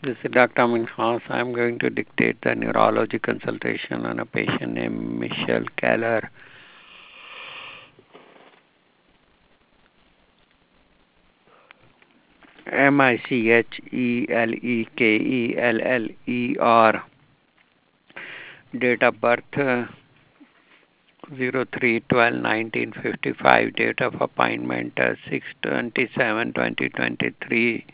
This is Dr. Amin Khas. I'm going to dictate the neurology consultation on a patient named Michelle Keller. Michelekeller. Date of birth 03/12/1955. Date of appointment 6/27/2023.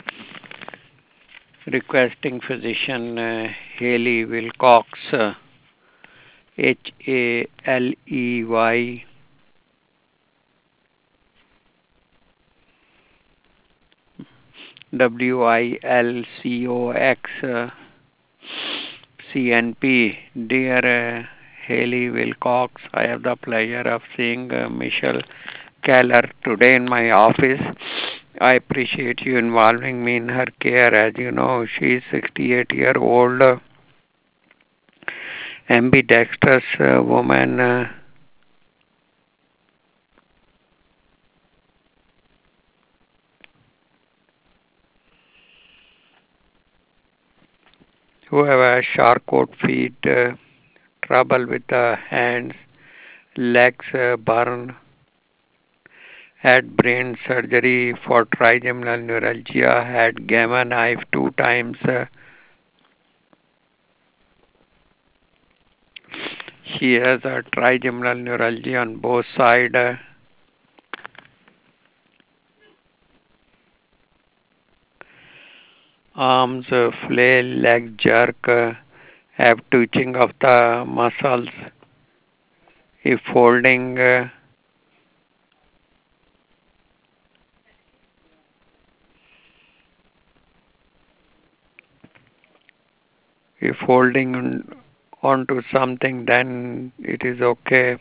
Requesting physician Haley Wilcox, Haley Wilcox, CNP. Dear Haley Wilcox, I have the pleasure of seeing Michelle Keller today in my office. I appreciate you involving me in her care. As you know, she is 68-year-old, ambidextrous woman. Who have a Charcot feet, trouble with the hands, legs, burn, had brain surgery for trigeminal neuralgia, had gamma knife 2 times. She has a trigeminal neuralgia on both sides. Arms, flail, leg jerk, have twitching of the muscles. If folding, if holding onto something, then it is okay.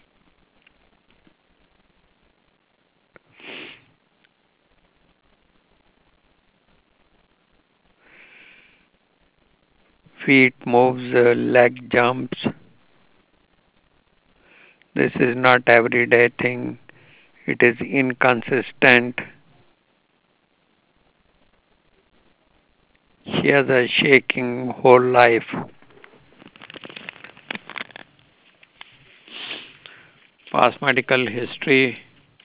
Feet moves, leg jumps. This is not everyday thing. It is inconsistent. She has a shaking whole life. Past medical history.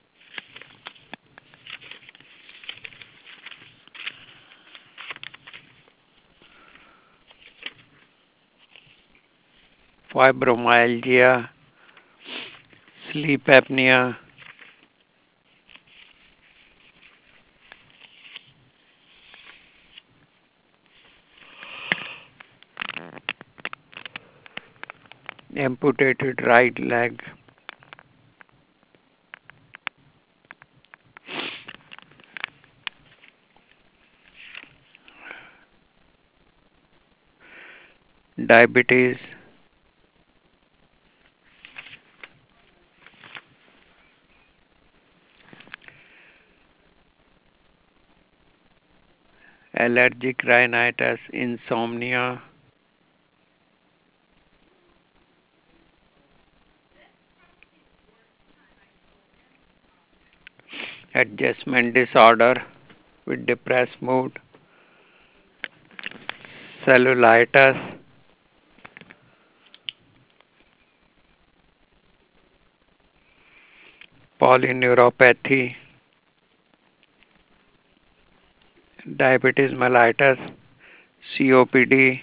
Fibromyalgia, sleep apnea, amputated right leg, diabetes, allergic rhinitis, insomnia, adjustment disorder with depressed mood, cellulitis, polyneuropathy, diabetes mellitus, COPD,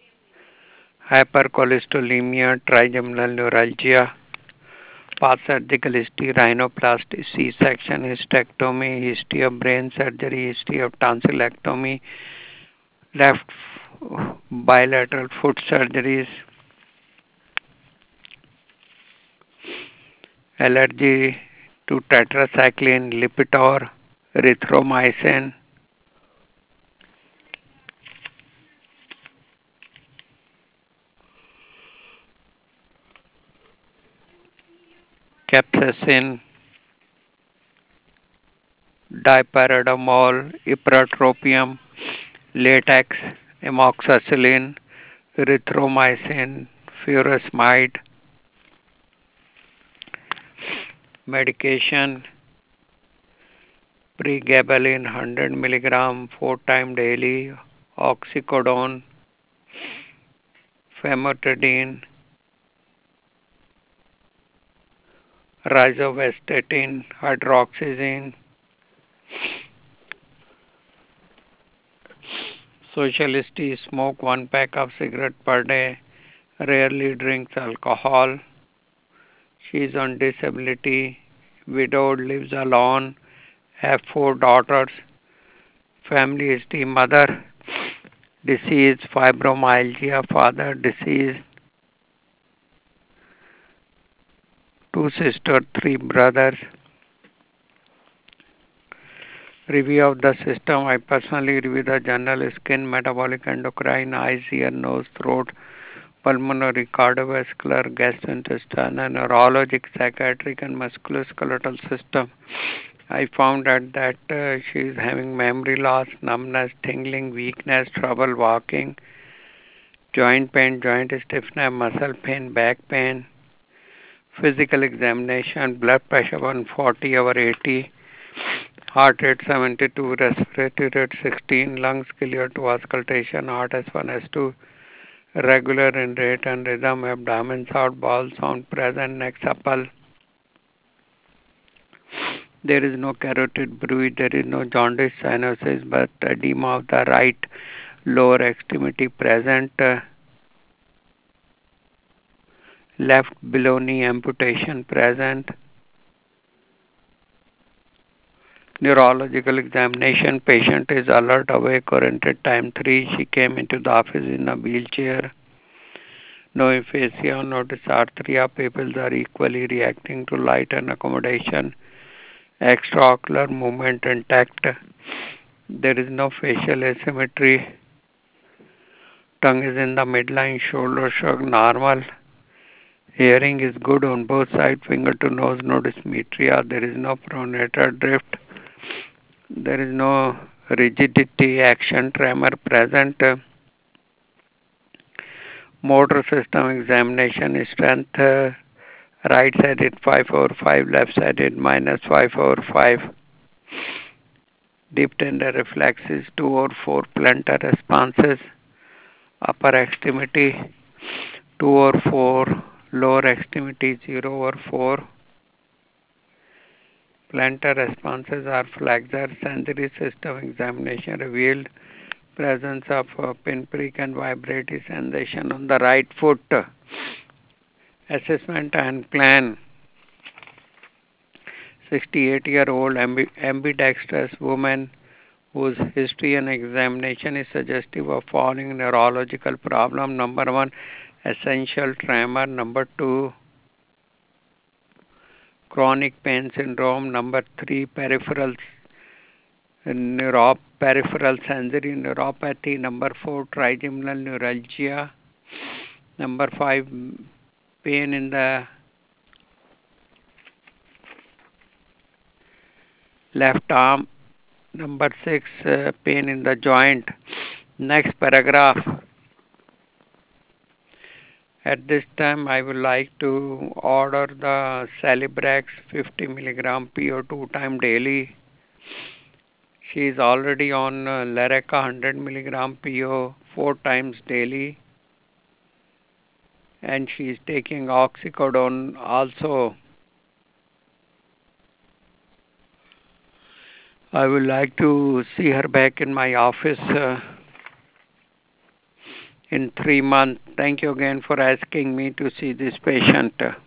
hypercholesterolemia, trigeminal neuralgia, past surgical history, rhinoplasty, C-section, hysterectomy, history of brain surgery, history of tonsillectomy, left bilateral foot surgeries, allergy to tetracycline, Lipitor, erythromycin, capsaicin, dipyridamole, ipratropium, latex, amoxicillin, erythromycin, furosemide, medication, pregabalin 100 milligram 4 times daily oxycodone, famotidine, rosuvastatin, hydroxyzine. Socialist smoke one pack of cigarette per day, rarely drinks alcohol. She is on disability, widowed, lives alone, have four daughters. Family history: mother deceased, fibromyalgia; father deceased, two sisters, three brothers. Review of the system: I personally review the general skin, metabolic, endocrine, eyes, ear, nose, throat, pulmonary, cardiovascular, gastrointestinal, neurologic, psychiatric, and musculoskeletal system. I found out that she is having memory loss, numbness, tingling, weakness, trouble walking, joint pain, joint stiffness, muscle pain, back pain. Physical examination: blood pressure 140 over 80, heart rate 72, respiratory rate 16, lungs clear to auscultation, heart S1, S2, regular in rate and rhythm, abdomen sound, bowel sound present, neck supple. There is no carotid bruit, there is no jaundice, cyanosis, but edema of the right lower extremity present, left below knee amputation present. Neurological examination: patient is alert, awake, oriented, time 3. She came into the office in a wheelchair. No aphasia, no dysarthria. Pupils are equally reacting to light and accommodation. Extraocular movement intact. There is no facial asymmetry. Tongue is in the midline, shoulder shrug normal. Hearing is good on both sides, finger to nose, no dysmetria. There is no pronator drift. There is no rigidity, action, tremor present. Motor system examination: strength, right sided 5/5, left sided -5/5. Deep tender reflexes 2/4, plantar responses, upper extremity 2/4, lower extremity 0/4. Plantar responses are flexor. Sensory system examination revealed presence of pinprick and vibratory sensation on the right foot. Assessment and plan: 68-year-old ambidextrous woman whose history and examination is suggestive of following neurological problem. Number 1, essential tremor. Number 2, chronic pain syndrome. Number 3, peripheral sensory neuropathy. Number 4, trigeminal neuralgia. Number 5, pain in the left arm. Number 6, pain in the joint. Next paragraph. At this time, I would like to order the Celebrex 50 milligram PO 2 time daily. She is already on Lyrica 100 milligram PO 4 times daily. And she is taking oxycodone also. I would like to see her back in my office in 3 months. Thank you again for asking me to see this patient.